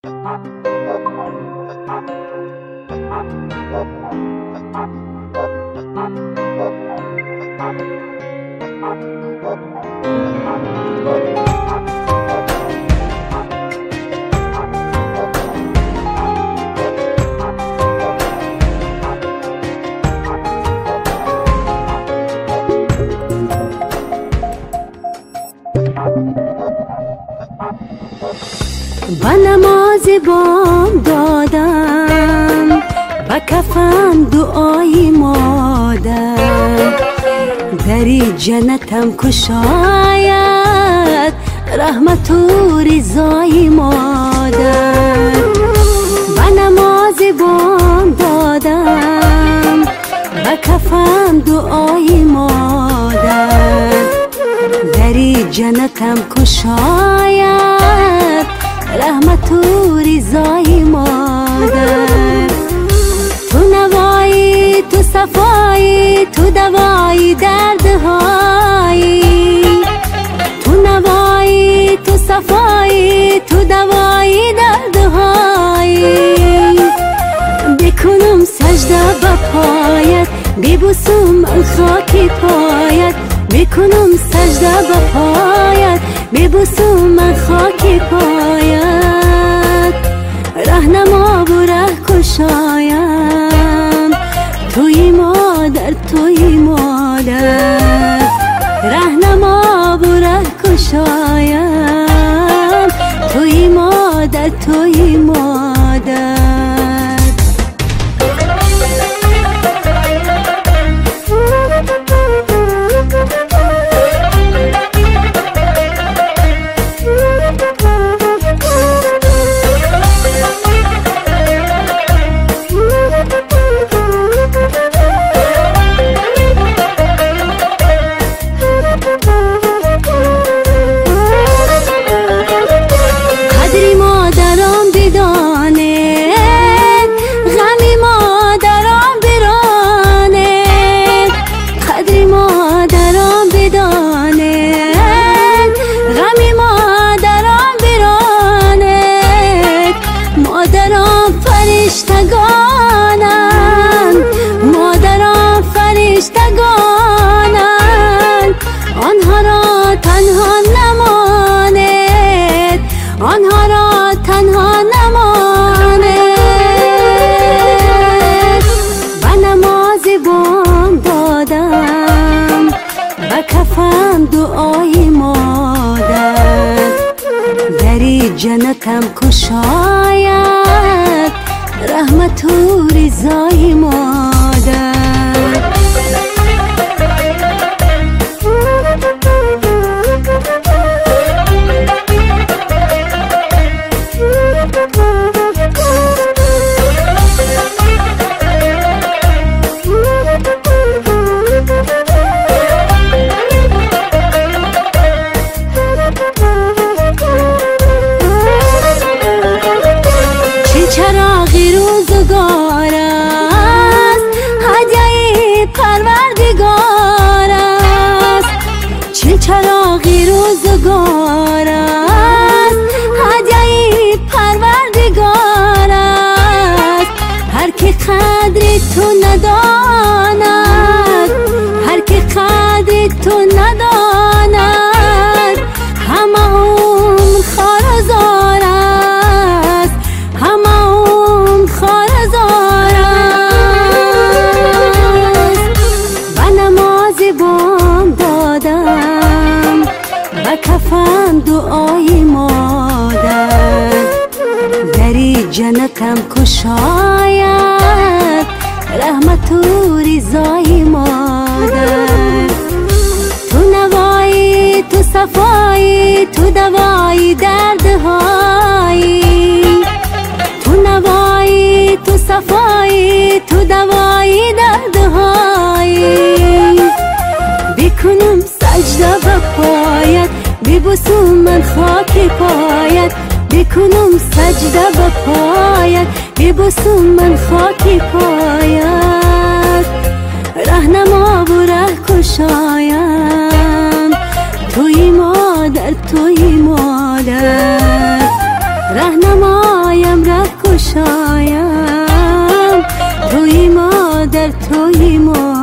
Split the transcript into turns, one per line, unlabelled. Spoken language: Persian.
با نماز بام دادم با کفم دعای مادر دری جنتم کشاید رحمت و رضای مادر. با نماز بام دادم با کفم دعای مادر دری جنتم کشاید رحمت و رضای مادر. تو نوایی تو صفایی تو دوایی دردهایی، تو نوایی تو صفایی تو دوایی دردهایی. بکنم سجده به پایت ببوسم من خاک پایت، بکنم سجده به پایت ببوسم من خاک پایت. رهنما و ره کشایم توی مادر توی مادر، رهنما و ره کشایم توی مادر توی مادر. مادران فرشتگانند آنها را تنها نماند، آنها را تنها نماند. با نماز بام دادم با کفم دعای مادر دری جنتم کشاید رحمت و رضای مادر. چراغی روزگار است هدیه پروردگار است، چه چراغی روزگار است هدیه پروردگار است. هر که قدر تو نداند، هر که قدر تو نداند همه اون خارزار است، همه اون خارزار است. با نماز بام دادم با کفم دعای مادر دری جنتم کشاید رحمت و رضای مادر. تو نوایی تو صفایی تو دوایی دردهایی، تو نوایی تو صفایی تو دوایی دردهایی. بکنم سجده به پایت ببوسم من خاک پایت، بکنم سجده به پایت ببوسم من خاک پایت. رهنما و ره کشایم توی مادر توی مادر، رهنمای بگشایم روی مادر توی مادر